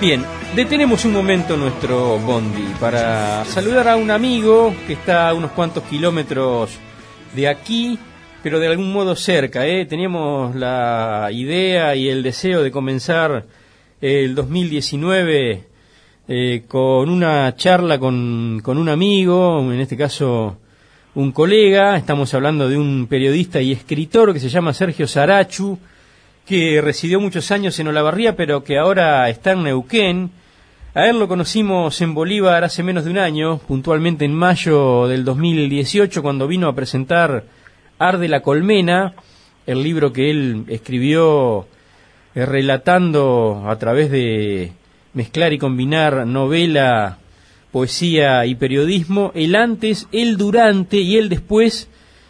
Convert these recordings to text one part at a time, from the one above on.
Bien, detenemos un momento nuestro bondi para saludar a un amigo que está a unos cuantos kilómetros de aquí, pero de algún modo cerca, ¿eh? Teníamos la idea y el deseo de comenzar el 2019 con una charla con un amigo, en este caso un colega. Estamos hablando de un periodista y escritor que se llama Sergio Sarachu, que residió muchos años en Olavarría, pero que ahora está en Neuquén. A él lo conocimos en Bolívar hace menos de un año, puntualmente en mayo del 2018, cuando vino a presentar Arde la Colmena, el libro que él escribió relatando a través de mezclar y combinar novela, poesía y periodismo, el antes, el durante y el después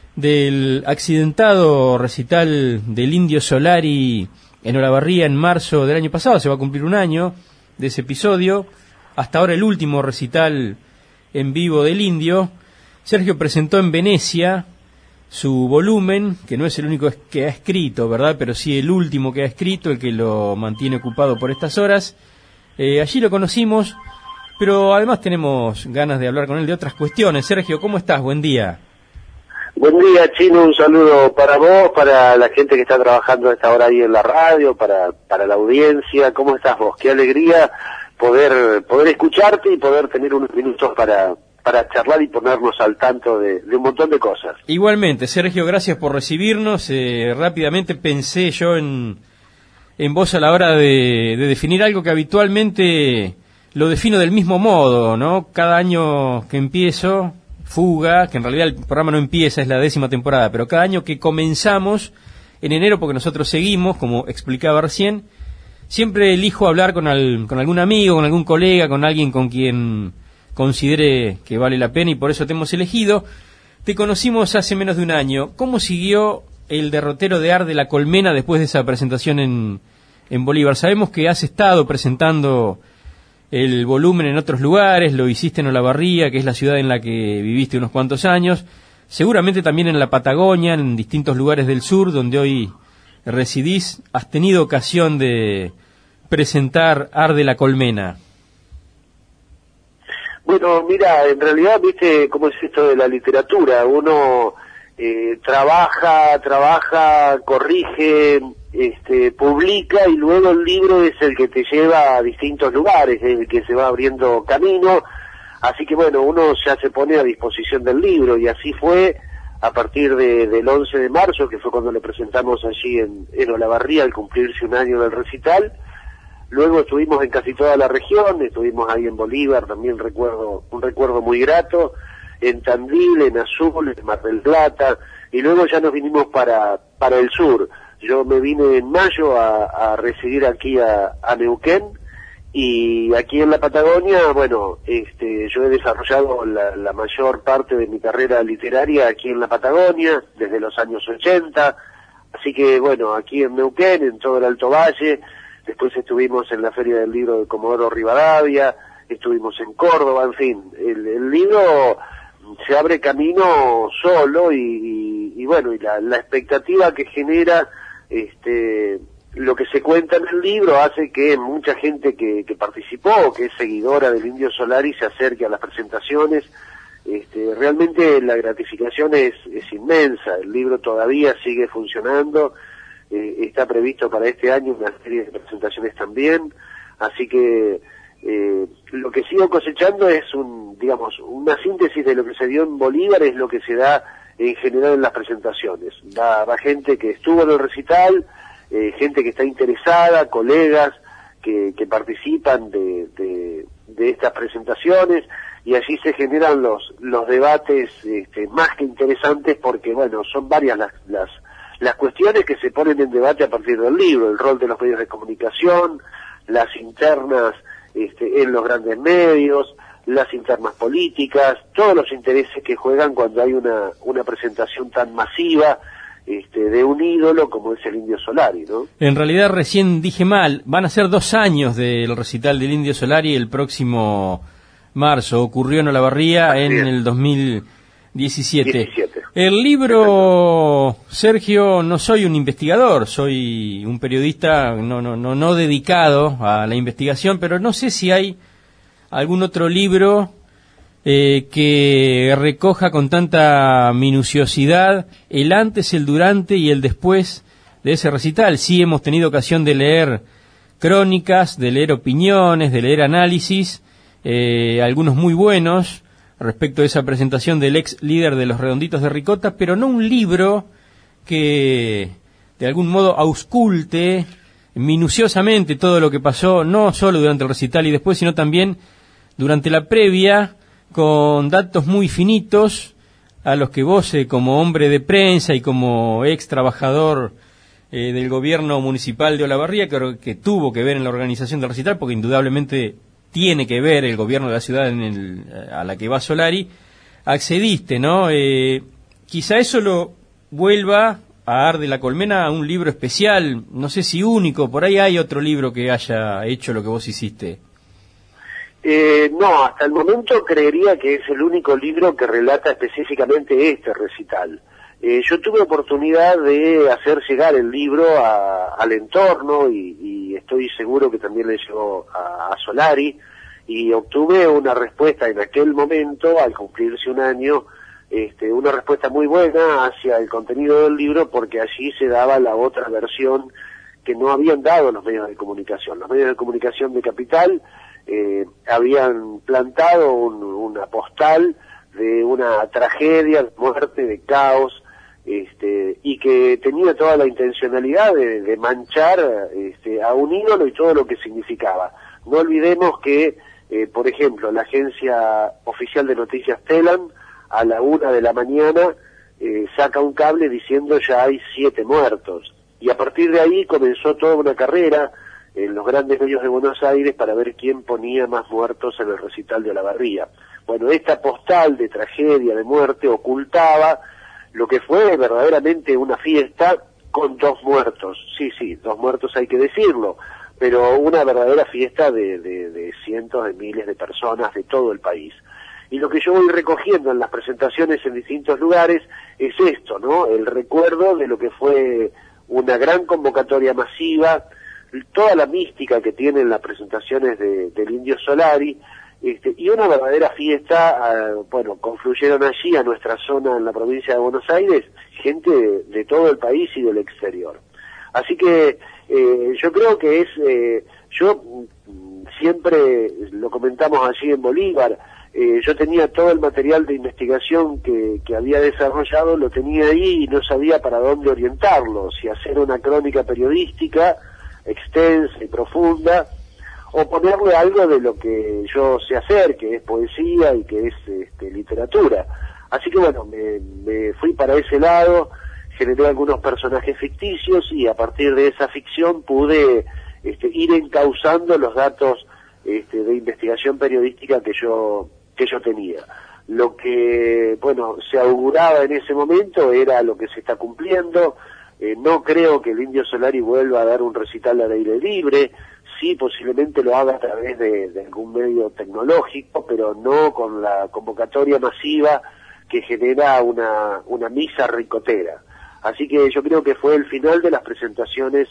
del accidentado recital del Indio Solari en Olavarría en marzo del año pasado. Se va a cumplir un año de ese episodio. Hasta ahora el último recital en vivo del Indio. Sergio presentó en Venecia su volumen, que no es el único que ha escrito, ¿verdad?, pero sí el último que ha escrito, el que lo mantiene ocupado por estas horas. Allí lo conocimos, pero además tenemos ganas de hablar con él de otras cuestiones. Sergio, ¿cómo estás? Buen día. Buen día, Chino, un saludo para vos, para la gente que está trabajando a esta hora ahí en la radio, para la audiencia. ¿Cómo estás vos? Qué alegría poder escucharte y poder tener unos minutos para charlar y ponernos al tanto de un montón de cosas. Igualmente, Sergio, gracias por recibirnos. Rápidamente pensé yo en vos a la hora de definir algo que habitualmente lo defino del mismo modo, ¿no? Cada año que empiezo Fuga, que en realidad el programa no empieza, es la 10ª temporada, pero cada año que comenzamos en enero, porque nosotros seguimos, como explicaba recién, siempre elijo hablar con algún amigo, con algún colega, con alguien con quien considere que vale la pena, y por eso te hemos elegido. Te conocimos hace menos de un año. ¿Cómo siguió el derrotero de Arde la Colmena después de esa presentación en Bolívar? Sabemos que has estado presentando el volumen en otros lugares, lo hiciste en Olavarría, que es la ciudad en la que viviste unos cuantos años, seguramente también en la Patagonia, en distintos lugares del sur, donde hoy residís. ¿Has tenido ocasión de presentar Arde la Colmena? Bueno, mira, en realidad, viste cómo es esto de la literatura. Uno trabaja, corrige, publica, y luego el libro es el que te lleva a distintos lugares, es el que se va abriendo camino. Así que bueno, uno ya se pone a disposición del libro, y así fue a partir del 11 de marzo, que fue cuando le presentamos allí en Olavarría al cumplirse un año del recital. Luego estuvimos en casi toda la región, estuvimos ahí en Bolívar, también un recuerdo muy grato, en Tandil, en Azul, en Mar del Plata, y luego ya nos vinimos para el sur. Yo me vine en mayo a residir aquí a Neuquén, y aquí en la Patagonia, bueno, yo he desarrollado la mayor parte de mi carrera literaria aquí en la Patagonia, desde los años 80, así que bueno, aquí en Neuquén, en todo el Alto Valle. Después estuvimos en la Feria del Libro de Comodoro Rivadavia, estuvimos en Córdoba, en fin, el libro se abre camino solo, y bueno, y la expectativa que genera lo que se cuenta en el libro hace que mucha gente que participó, que es seguidora del Indio Solari, se acerque a las presentaciones. Realmente la gratificación es inmensa. El libro todavía sigue funcionando. Está previsto para este año una serie de presentaciones también, así que lo que sigo cosechando es una síntesis de lo que se dio en Bolívar, es lo que se da en general en las presentaciones. Va gente que estuvo en el recital, gente que está interesada, colegas que participan de estas presentaciones, y allí se generan los debates más que interesantes, porque bueno, son varias las cuestiones que se ponen en debate a partir del libro: el rol de los medios de comunicación, las internas en los grandes medios, las internas políticas, todos los intereses que juegan cuando hay una presentación tan masiva de un ídolo como es el Indio Solari, ¿no? En realidad recién dije mal, van a ser 2 años del recital del Indio Solari el próximo marzo. Ocurrió en Olavarría en el 2017. El libro, Sergio, no soy un investigador, soy un periodista no dedicado a la investigación, pero no sé si hay algún otro libro que recoja con tanta minuciosidad el antes, el durante y el después de ese recital. Sí hemos tenido ocasión de leer crónicas, de leer opiniones, de leer análisis, algunos muy buenos, respecto de esa presentación del ex líder de los Redonditos de Ricota, pero no un libro que de algún modo ausculte minuciosamente todo lo que pasó, no solo durante el recital y después, sino también durante la previa, con datos muy finitos a los que vos, como hombre de prensa y como ex trabajador del gobierno municipal de Olavarría, que tuvo que ver en la organización del recital, porque indudablemente tiene que ver el gobierno de la ciudad a la que va Solari, accediste, ¿no? Quizá eso lo vuelva a Ar de la Colmena a un libro especial, no sé si único, por ahí hay otro libro que haya hecho lo que vos hiciste. No, hasta el momento creería que es el único libro que relata específicamente este recital. Yo tuve oportunidad de hacer llegar el libro al entorno y estoy seguro que también le llegó a Solari, y obtuve una respuesta en aquel momento, al cumplirse un año, una respuesta muy buena hacia el contenido del libro, porque allí se daba la otra versión que no habían dado los medios de comunicación. Los medios de comunicación de Capital habían plantado una postal de una tragedia, de muerte, de caos, y que tenía toda la intencionalidad de manchar a un ídolo y todo lo que significaba. No olvidemos que, por ejemplo, la agencia oficial de noticias Telam, a la 1 de la mañana, saca un cable diciendo ya hay 7 muertos. Y a partir de ahí comenzó toda una carrera en los grandes medios de Buenos Aires para ver quién ponía más muertos en el recital de Olavarría. Bueno, esta postal de tragedia, de muerte, ocultaba lo que fue verdaderamente una fiesta con 2 muertos. Sí, 2 muertos hay que decirlo, pero una verdadera fiesta de cientos de miles de personas de todo el país. Y lo que yo voy recogiendo en las presentaciones en distintos lugares es esto, ¿no? El recuerdo de lo que fue una gran convocatoria masiva, toda la mística que tienen las presentaciones del Indio Solari, y una verdadera fiesta. Bueno, confluyeron allí a nuestra zona en la provincia de Buenos Aires gente de todo el país y del exterior. Así que yo creo que yo siempre lo comentamos allí en Bolívar, yo tenía todo el material de investigación que había desarrollado, lo tenía ahí y no sabía para dónde orientarlo, si hacer una crónica periodística extensa y profunda, o ponerle algo de lo que yo sé hacer, que es poesía y que es literatura. Así que bueno, me fui para ese lado, generé algunos personajes ficticios y a partir de esa ficción pude ir encauzando los datos de investigación periodística que yo tenía. Lo que, bueno, se auguraba en ese momento era lo que se está cumpliendo. No creo que el Indio Solari vuelva a dar un recital al aire libre. Sí, posiblemente lo haga a través de algún medio tecnológico, pero no con la convocatoria masiva que genera una misa ricotera. Así que yo creo que fue el final de las presentaciones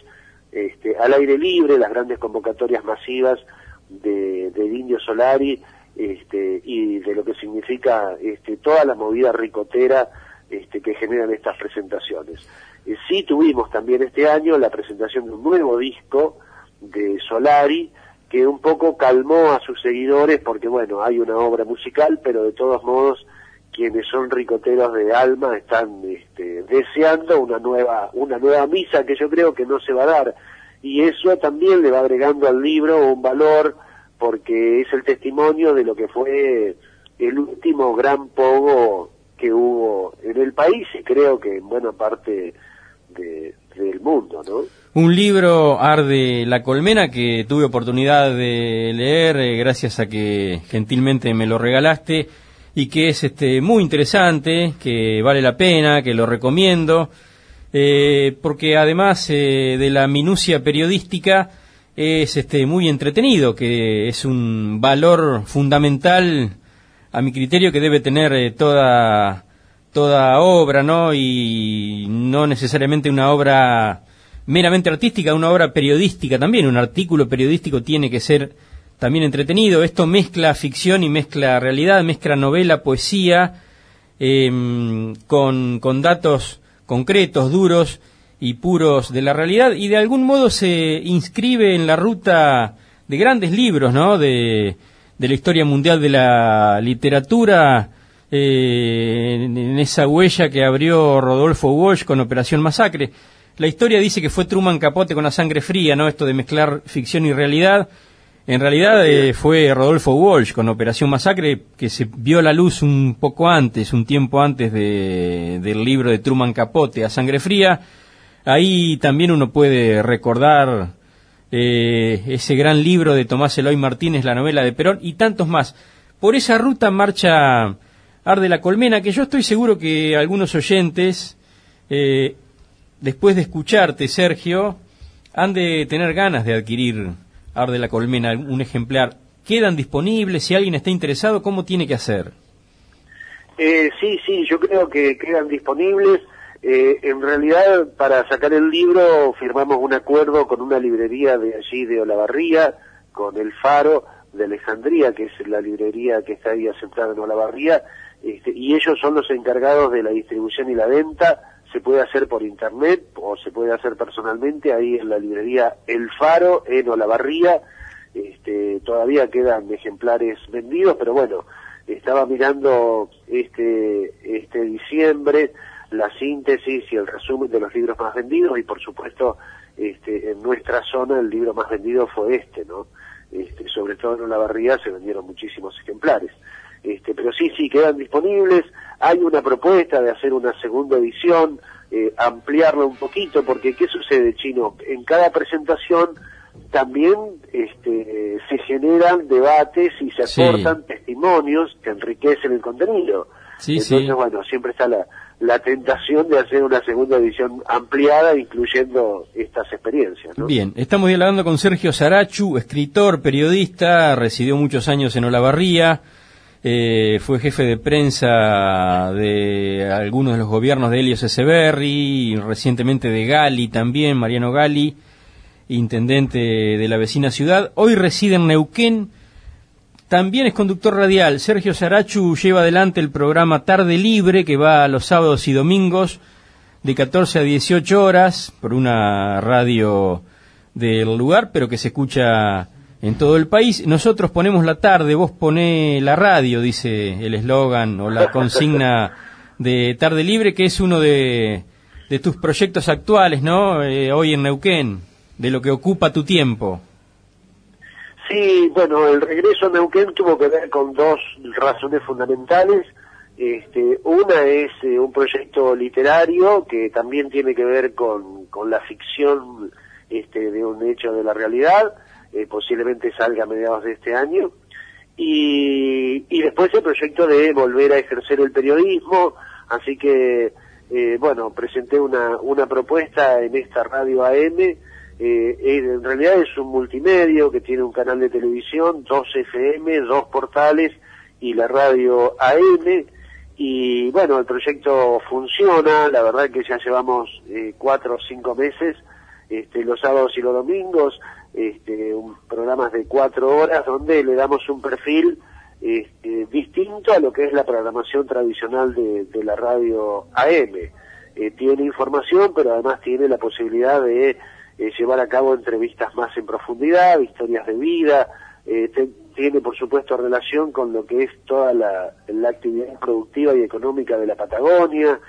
al aire libre, las grandes convocatorias masivas del Indio Solari, y de lo que significa toda la movida ricotera que generan estas presentaciones. Sí tuvimos también este año la presentación de un nuevo disco de Solari, que un poco calmó a sus seguidores, porque bueno, hay una obra musical, pero de todos modos quienes son ricoteros de alma están deseando una nueva misa, que yo creo que no se va a dar, y eso también le va agregando al libro un valor, porque es el testimonio de lo que fue el último gran pogo que hubo en el país, y creo que en buena parte del mundo, ¿no? Un libro, Ar de la Colmena, que tuve oportunidad de leer gracias a que gentilmente me lo regalaste, y que es muy interesante, que vale la pena, que lo recomiendo, porque además de la minucia periodística es muy entretenido, que es un valor fundamental a mi criterio que debe tener toda toda obra, ¿no? Y no necesariamente una obra meramente artística, una obra periodística también. Un artículo periodístico tiene que ser también entretenido. Esto mezcla ficción y mezcla realidad, mezcla novela, poesía, con datos concretos, duros y puros de la realidad, y de algún modo se inscribe en la ruta de grandes libros, ¿no? De la historia mundial de la literatura, en esa huella que abrió Rodolfo Walsh con Operación Masacre. La historia dice que fue Truman Capote con La Sangre Fría, ¿no? Esto de mezclar ficción y realidad. En realidad fue Rodolfo Walsh con Operación Masacre, que se vio a la luz un tiempo antes del libro de Truman Capote, A Sangre Fría. Ahí también uno puede recordar ese gran libro de Tomás Eloy Martínez, la novela de Perón, y tantos más. Por esa ruta marcha Arde la Colmena, que yo estoy seguro que algunos oyentes, después de escucharte, Sergio, han de tener ganas de adquirir Arde la Colmena, un ejemplar. ¿Quedan disponibles? Si alguien está interesado, ¿cómo tiene que hacer? Sí, yo creo que quedan disponibles. En realidad, para sacar el libro firmamos un acuerdo con una librería de allí de Olavarría, con El Faro de Alejandría, que es la librería que está ahí asentada en Olavarría, y ellos son los encargados de la distribución y la venta. Se puede hacer por internet o se puede hacer personalmente ahí en la librería El Faro en Olavarría. Todavía quedan ejemplares vendidos, pero bueno, estaba mirando este diciembre la síntesis y el resumen de los libros más vendidos, y por supuesto en nuestra zona el libro más vendido fue ¿no? Sobre todo en Olavarría se vendieron muchísimos ejemplares. Pero sí, quedan disponibles. Hay una propuesta de hacer una segunda edición, ampliarla un poquito, porque ¿qué sucede, Chino? En cada presentación también se generan debates y se aportan testimonios que enriquecen el contenido. Entonces, bueno, siempre está la tentación de hacer una segunda edición ampliada, incluyendo estas experiencias, ¿no? Bien, estamos dialogando con Sergio Sarachu, escritor, periodista, residió muchos años en Olavarría, fue jefe de prensa de algunos de los gobiernos de Helios Echeverri, recientemente de Gali también, Mariano Gali, intendente de la vecina ciudad. Hoy reside en Neuquén, también es conductor radial. Sergio Sarachu lleva adelante el programa Tarde Libre, que va los sábados y domingos de 14 a 18 horas por una radio del lugar, pero que se escucha en todo el país. Nosotros ponemos la tarde, vos ponés la radio, dice el eslogan o la consigna de Tarde Libre, que es uno de tus proyectos actuales, ¿no? Hoy en Neuquén, de lo que ocupa tu tiempo. Sí, bueno, el regreso a Neuquén tuvo que ver con dos razones fundamentales. Una es un proyecto literario que también tiene que ver con la ficción de un hecho de la realidad. Posiblemente salga a mediados de este año, y después el proyecto de volver a ejercer el periodismo, así que bueno, presenté una propuesta en esta radio AM. En realidad es un multimedio que tiene un canal de televisión, 2 FM, 2 portales y la radio AM, y bueno, el proyecto funciona. La verdad que ya llevamos 4 o 5 meses, los sábados y los domingos, programas de 4 horas donde le damos un perfil distinto a lo que es la programación tradicional de la radio AM. Tiene información, pero además tiene la posibilidad de llevar a cabo entrevistas más en profundidad, historias de vida. Tiene por supuesto relación con lo que es toda la actividad productiva y económica de la Patagonia,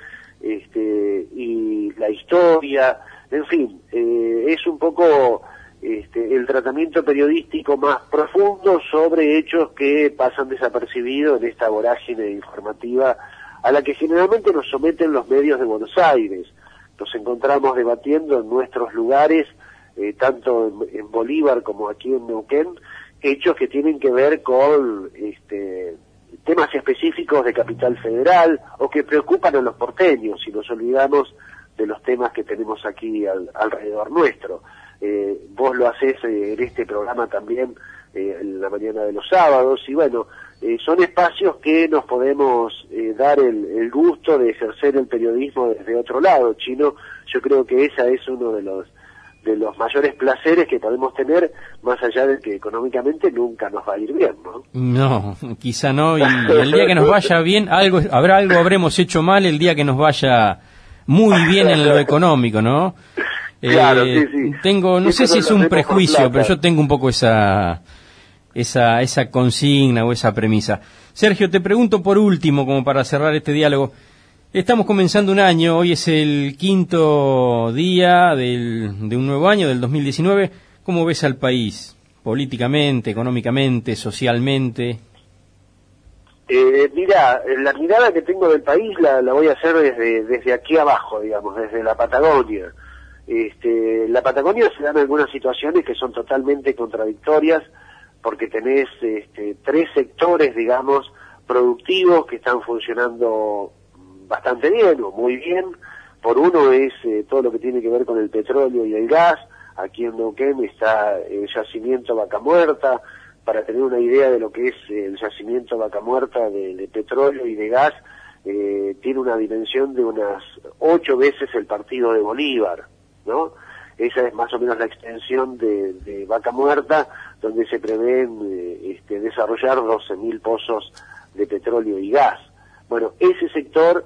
y la historia, en fin, es un poco el tratamiento periodístico más profundo sobre hechos que pasan desapercibidos en esta vorágine informativa a la que generalmente nos someten los medios de Buenos Aires. Nos encontramos debatiendo en nuestros lugares, tanto en Bolívar como aquí en Neuquén, hechos que tienen que ver con temas específicos de Capital Federal o que preocupan a los porteños, si nos olvidamos de los temas que tenemos aquí alrededor nuestro. vos lo hacés en este programa también en la mañana de los sábados, y bueno, son espacios que nos podemos dar el gusto de ejercer el periodismo desde otro lado, Chino. Yo creo que esa es uno de los mayores placeres que podemos tener, más allá de que económicamente nunca nos va a ir bien, ¿no? No, quizá no, y el día que nos vaya bien, algo habremos hecho mal, el día que nos vaya muy bien en lo económico, ¿no? Claro, sí. No sé si es un prejuicio, pero yo tengo un poco esa consigna o esa premisa. Sergio, te pregunto por último, como para cerrar este diálogo. Estamos comenzando un año, hoy es el 5º día de un nuevo año, del 2019. ¿Cómo ves al país? Políticamente, económicamente, socialmente. Mira, la mirada que tengo del país la voy a hacer desde aquí abajo, digamos, desde la Patagonia. La Patagonia se dan algunas situaciones que son totalmente contradictorias, porque tenés 3 sectores, digamos, productivos que están funcionando bastante bien o muy bien. Por uno es todo lo que tiene que ver con el petróleo y el gas. Aquí en Neuquén está el yacimiento Vaca Muerta. Para tener una idea de lo que es el yacimiento Vaca Muerta de petróleo y de gas, tiene una dimensión de unas 8 veces el partido de Bolívar, ¿no? Esa es más o menos la extensión de Vaca Muerta, donde se prevén desarrollar 12.000 pozos de petróleo y gas. Bueno, ese sector,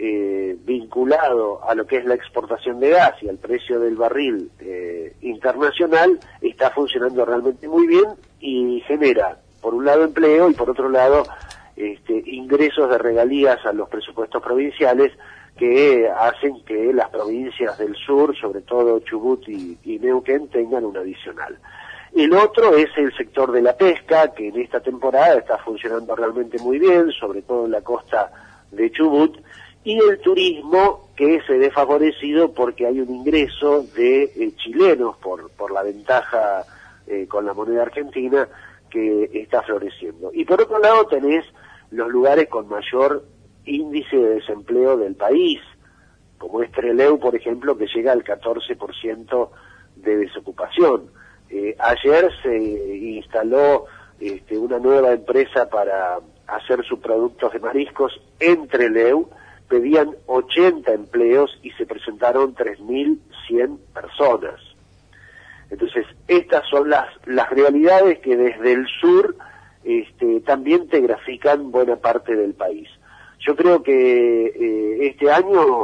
vinculado a lo que es la exportación de gas y al precio del barril internacional, está funcionando realmente muy bien y genera, por un lado, empleo y por otro lado, ingresos de regalías a los presupuestos provinciales, que hacen que las provincias del sur, sobre todo Chubut y Neuquén, tengan un adicional. El otro es el sector de la pesca, que en esta temporada está funcionando realmente muy bien, sobre todo en la costa de Chubut, y el turismo, que se ve favorecido porque hay un ingreso de chilenos por la ventaja con la moneda argentina que está floreciendo. Y por otro lado tenés los lugares con mayor índice de desempleo del país, como es Trelew, por ejemplo, que llega al 14% de desocupación. Ayer se instaló una nueva empresa para hacer subproductos de mariscos en Trelew. Pedían 80 empleos y se presentaron 3.100 personas. Entonces, estas son las realidades que desde el sur también te grafican buena parte del país. Yo creo que este año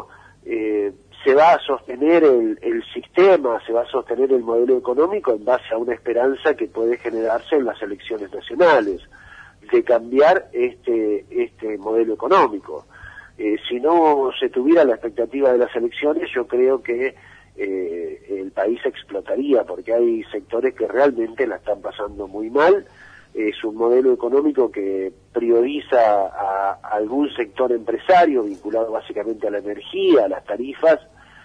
se va a sostener el sistema, se va a sostener el modelo económico en base a una esperanza que puede generarse en las elecciones nacionales, de cambiar este modelo económico. Si no se tuviera la expectativa de las elecciones, yo creo que el país explotaría, porque hay sectores que realmente la están pasando muy mal. Es un modelo económico que prioriza a algún sector empresario vinculado básicamente a la energía, a las tarifas,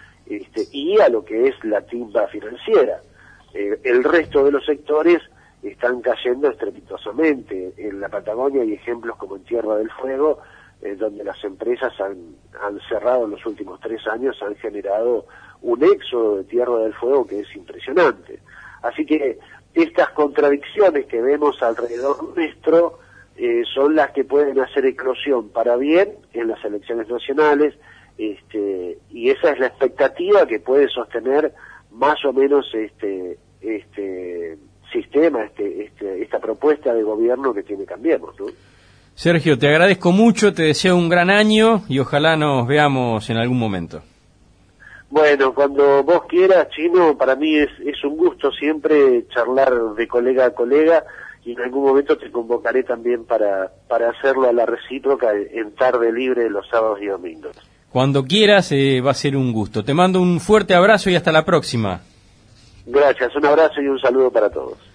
y a lo que es la timba financiera. El resto de los sectores están cayendo estrepitosamente. En la Patagonia hay ejemplos como en Tierra del Fuego, donde las empresas han cerrado en los últimos 3 años, han generado un éxodo de Tierra del Fuego que es impresionante. Así que estas contradicciones que vemos alrededor nuestro son las que pueden hacer eclosión para bien en las elecciones nacionales, y esa es la expectativa que puede sostener más o menos este sistema, esta propuesta de gobierno que tiene Cambiemos, ¿no? Sergio, te agradezco mucho, te deseo un gran año y ojalá nos veamos en algún momento. Bueno, cuando vos quieras, Chino, para mí es un gusto siempre charlar de colega a colega, y en algún momento te convocaré también para hacerlo a la recíproca en tarde libre los sábados y domingos. Cuando quieras, va a ser un gusto. Te mando un fuerte abrazo y hasta la próxima. Gracias, un abrazo y un saludo para todos.